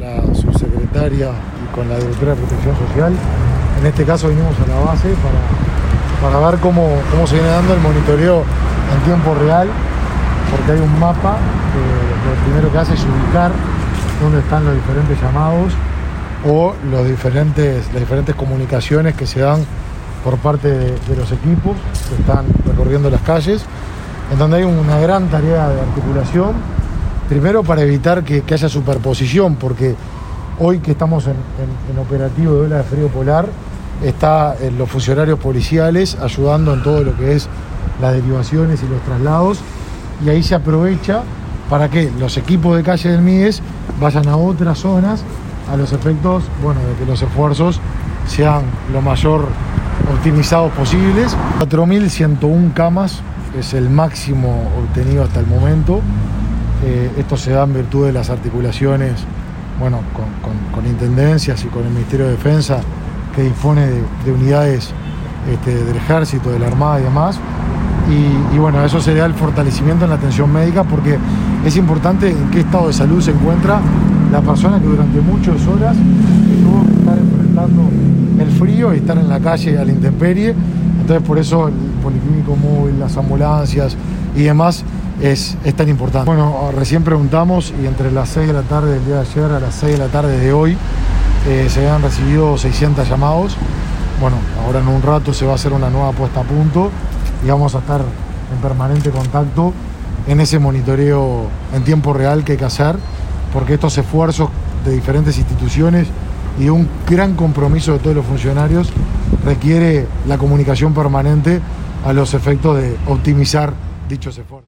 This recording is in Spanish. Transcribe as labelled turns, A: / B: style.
A: la subsecretaria y con la directora de Protección Social. En este caso vinimos a la base para ver cómo se viene dando el monitoreo en tiempo real, porque hay un mapa que lo primero que hace es ubicar dónde están los diferentes llamados o las diferentes comunicaciones que se dan por parte de los equipos que están recorriendo las calles, en donde hay una gran tarea de articulación, primero para evitar que haya superposición, porque hoy que estamos en operativo de ola de frío polar, están los funcionarios policiales ayudando en todo lo que es las derivaciones y los traslados, y ahí se aprovecha para que los equipos de calle del MIDES vayan a otras zonas a los efectos, de que los esfuerzos sean lo mayor optimizados posibles. 4.101 camas es el máximo obtenido hasta el momento. Esto se da en virtud de las articulaciones con intendencias y con el Ministerio de Defensa, que dispone de unidades del Ejército, de la Armada y demás. Y eso se da el fortalecimiento en la atención médica, porque es importante en qué estado de salud se encuentra la persona que durante muchas horas tuvo que estar enfrentando el frío y estar en la calle a la intemperie. Entonces por eso el policlínico móvil, las ambulancias y demás es tan importante. Recién preguntamos y entre las 6 de la tarde del día de ayer a las 6 de la tarde de hoy se habían recibido 600 llamados. Ahora en un rato se va a hacer una nueva puesta a punto y vamos a estar en permanente contacto en ese monitoreo en tiempo real que hay que hacer, porque estos esfuerzos de diferentes instituciones y de un gran compromiso de todos los funcionarios requiere la comunicación permanente a los efectos de optimizar dichos esfuerzos.